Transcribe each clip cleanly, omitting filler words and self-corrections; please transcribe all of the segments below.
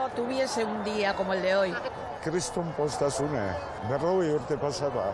mundo tuviese un día como el de hoy. Kriston postasune, 40 urte pasada.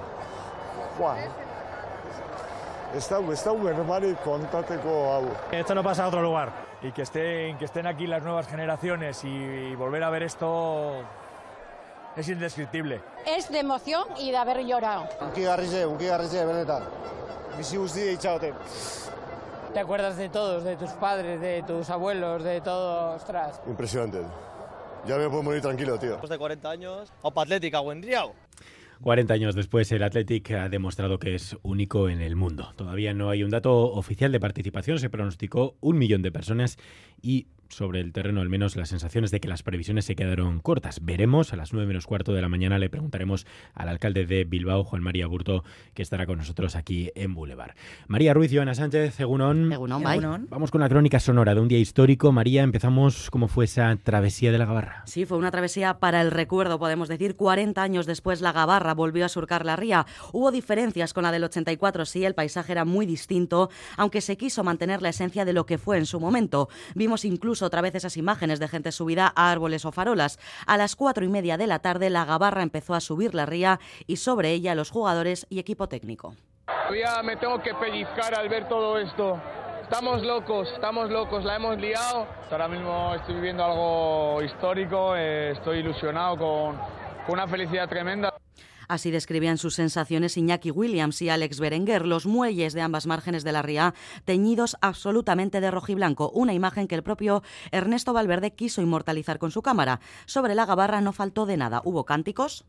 Ez da berbarik kontateko hau. Esto no pasa a otro lugar y que estén aquí las nuevas generaciones y volver a ver esto es indescriptible. Es de emoción y de haber llorado. Unkigarrize, benetan. Bizi guztia itxagoten. Te acuerdas de todos, de tus padres, de tus abuelos, de todo, ostras. Impresionante. Ya me puedo morir tranquilo, tío. Después de 40 años, Opa Atlética, buen día. 40 años después, el Athletic ha demostrado que es único en el mundo. Todavía no hay un dato oficial de participación, se pronosticó 1 millón de personas y sobre el terreno al menos las sensaciones de que las previsiones se quedaron cortas. Veremos, a las 9 menos cuarto de la mañana le preguntaremos al alcalde de Bilbao, Juan María Aburto, que estará con nosotros aquí en Boulevard. María Ruiz, Joana Sánchez, Egunon. Egunon. Vamos con la crónica sonora de un día histórico. María, empezamos, ¿cómo fue esa travesía de la Gabarra? Sí, fue una travesía para el recuerdo, podemos decir. 40 años después la Gabarra volvió a surcar la ría. Hubo diferencias con la del 84, sí, el paisaje era muy distinto, aunque se quiso mantener la esencia de lo que fue en su momento. Vimos incluso otra vez esas imágenes de gente subida a árboles o farolas. A las 4:30 de la tarde la Gabarra empezó a subir la ría y sobre ella los jugadores y equipo técnico. Todavía me tengo que pellizcar al ver todo esto. Estamos locos, la hemos liado. Ahora mismo estoy viviendo algo histórico, estoy ilusionado con una felicidad tremenda. Así describían sus sensaciones Iñaki Williams y Alex Berenguer, los muelles de ambas márgenes de la ría, teñidos absolutamente de rojiblanco, una imagen que el propio Ernesto Valverde quiso inmortalizar con su cámara. Sobre la Gabarra no faltó de nada. Hubo cánticos,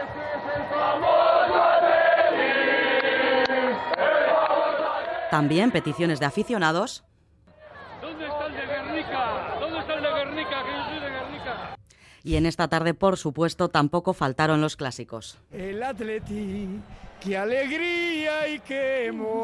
también peticiones de aficionados. ¿Dónde está el de Guernica? ¿Dónde está el de Guernica? Que yo soy de Guernica. Y en esta tarde, por supuesto, tampoco faltaron los clásicos. El Atleti, qué alegría y qué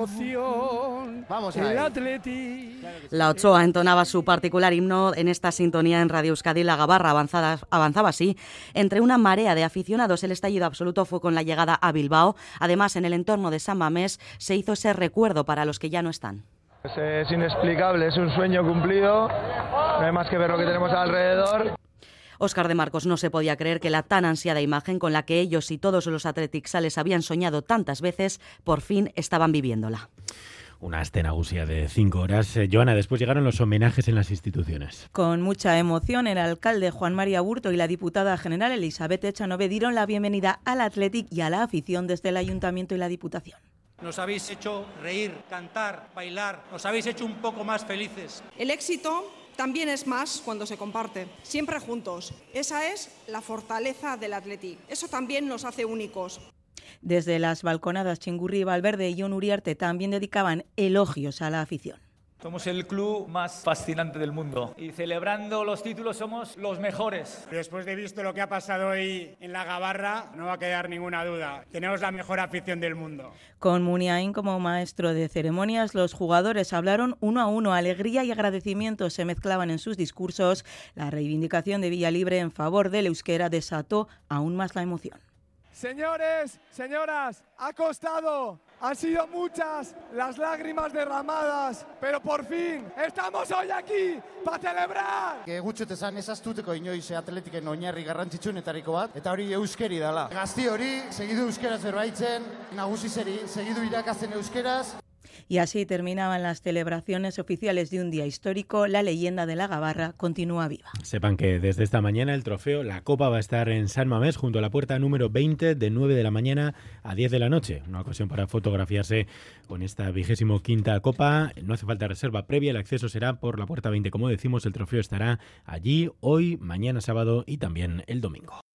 emoción. Vamos el ahí. Atleti. La Ochoa entonaba su particular himno en esta sintonía en Radio Euskadi. La Gabarra avanzaba así entre una marea de aficionados. El estallido absoluto fue con la llegada a Bilbao. Además, en el entorno de San Mamés se hizo ese recuerdo para los que ya no están. Es inexplicable, es un sueño cumplido. No hay más que ver lo que tenemos alrededor. Óscar de Marcos no se podía creer que la tan ansiada imagen con la que ellos y todos los atletixales habían soñado tantas veces, por fin estaban viviéndola. Una astenagusia de 5 horas. Joana, después llegaron los homenajes en las instituciones. Con mucha emoción, el alcalde Juan María Aburto y la diputada general Elizabeth Echanove dieron la bienvenida al Athletic y a la afición desde el Ayuntamiento y la Diputación. Nos habéis hecho reír, cantar, bailar, nos habéis hecho un poco más felices. El éxito también es más cuando se comparte, siempre juntos. Esa es la fortaleza del Athletic. Eso también nos hace únicos. Desde las balconadas, Chingurri, Valverde y Jon Uriarte también dedicaban elogios a la afición. Somos el club más fascinante del mundo y celebrando los títulos somos los mejores. Después de visto lo que ha pasado hoy en la Gabarra, no va a quedar ninguna duda. Tenemos la mejor afición del mundo. Con Muniain como maestro de ceremonias, los jugadores hablaron uno a uno. Alegría y agradecimiento se mezclaban en sus discursos. La reivindicación de Villalibre en favor del euskera desató aún más la emoción. Señores, señoras, ha costado, han sido muchas las lágrimas derramadas, pero por fin estamos hoy aquí para celebrar. Gutxot esan ezaztuteko inoiz Atletiken oinarri garrantzitsuenetariko bat, eta hori euskeri dela. Gazti hori, segidu euskeraz berbaitzen, nagusi segidu irakasten euskeraz. Y así terminaban las celebraciones oficiales de un día histórico. La leyenda de la Gabarra continúa viva. Sepan que desde esta mañana el trofeo, la copa, va a estar en San Mamés junto a la puerta número 20 de 9 de la mañana a 10 de la noche. Una ocasión para fotografiarse con esta 25ª copa. No hace falta reserva previa, el acceso será por la puerta 20. Como decimos, el trofeo estará allí hoy, mañana sábado y también el domingo.